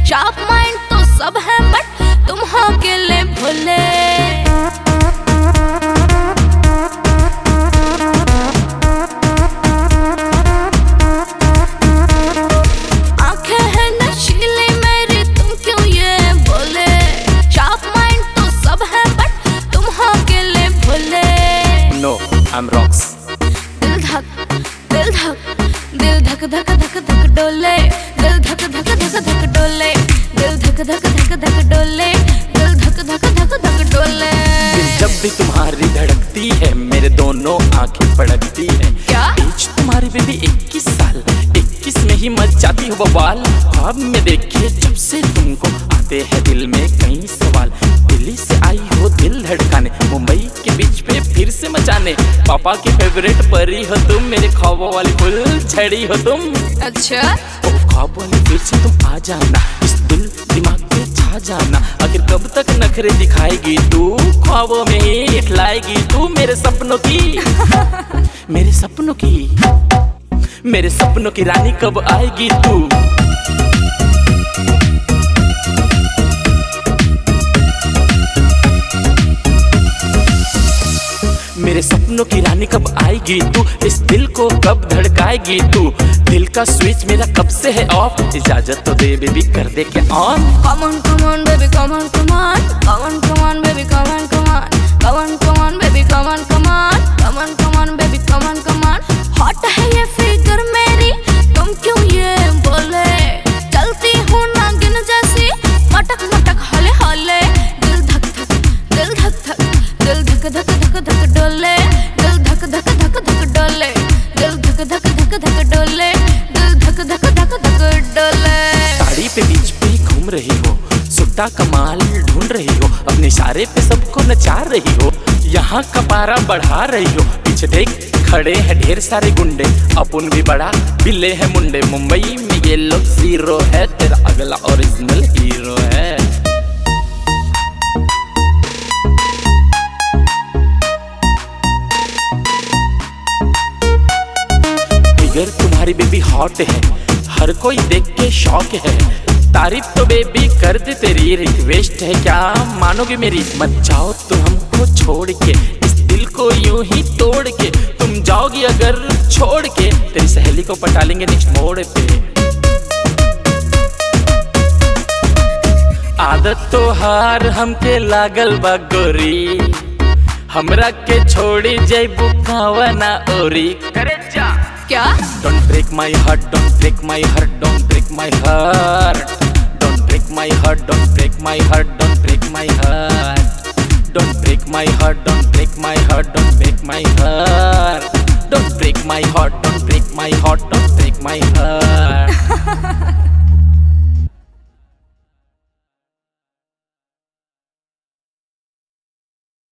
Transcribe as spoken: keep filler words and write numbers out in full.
Sharp mind तो सब है बट तुम हो अकेले भोले। आंखें हैं नशीली मेरी तुम क्यों ये बोले। शार्प माइंड तो सब है बट तुम हो अकेले Bhole. No I am rocks. दिल धक दिल धक दिल धक धक धक धक डोले। दिल धक धक धक धक डोले। दिल धक धक धक धक डोले। दिल धक धक धक धक डोले। दिल जब भी तुम्हारी धड़कती है मेरे दोनों आंखें फड़कती है। क्या एज तुम्हारी बेबी इक्कीस साल, इक्कीस में ही मच जाती हो बवाल। ख्वाब में देखे जब से तुमको आते हैं दिल में कई सवाल। दिल्ली से आई हो दिल धड़काने, मुंबई के बीच पे फिर से मचाने। पापा की फेवरेट परी हो तुम, मेरे ख्वाबों वाली फुल झड़ी हो तुम। अच्छा ओ ख्वाब वाली फिर से तुम आ जाना, इस दिल दिमाग पे छा जाना। आखिर कब तक नखरे दिखाएगी तू, ख्वाबों में ही इठलाएगी तू मेरे सपनों की मेरे सपनों की मेरे सपनों की रानी कब आएगी तू। मेरे सपनों की रानी कब आएगी तू, इस दिल को कब धड़काएगी तू। दिल का स्विच मेरा कब से है ऑफ, इजाजत तो दे बेबी कर दे के on. Come on, come on, baby, come on, come on. Come on, come on, baby, come on, come on. Come on, come on, baby, come on, come on. Come on, come on, baby, come on, come on. Hot है ये figure मेरी, तुम क्यों ये बोले। चलती हूँ नागिन जैसी, मटक मटक हले हले। दिल धक धक दिल धक धक दिल धक धक धक धक डोले। दिल धक धक धक धक डोले। दिल धक धक धक धक डोले। दिल धक धक धक धक डोले। साड़ी पे बीच पे घूम रही हो, सुट्टा कमाल ढूंढ रही हो, अपने इशारे पे सबको नचा रही हो। यहाँ का पारा बढ़ा रही हो, पीछे देख खड़े हैं ढेर सारे गुंडे। अपुन भी बड़ा बिल्ले है मुंडे, मुंबई में ये लोग जीरो है, तेरा अगला ओरिजिनल हीरो है। फिगर तुम्हारी बेबी हॉट है, हर कोई देख के शौक है। तारीफ तो बेबी कर दे तेरी, रिक्वेस्ट है क्या मानोगे मेरी। मत जाओ तुम हमको छोड़ के, इस दिल को यूं ही तोड़ के। तुम जाओगी अगर छोड़ के, तेरी सहेली को पटा लेंगे नेक्स्ट मोड़ पे। आदत तो हार हमके लागल बा गोरी, हमरा के छोड़ी जैबू कावना ओरी। करे जा क्या Don't break my heart, don't break my heart, don't break my heart. Don't break my heart, don't break my heart, don't break my heart. Don't break my heart, don't break my heart, don't break my heart. Don't break my heart, don't break my heart, don't break my heart.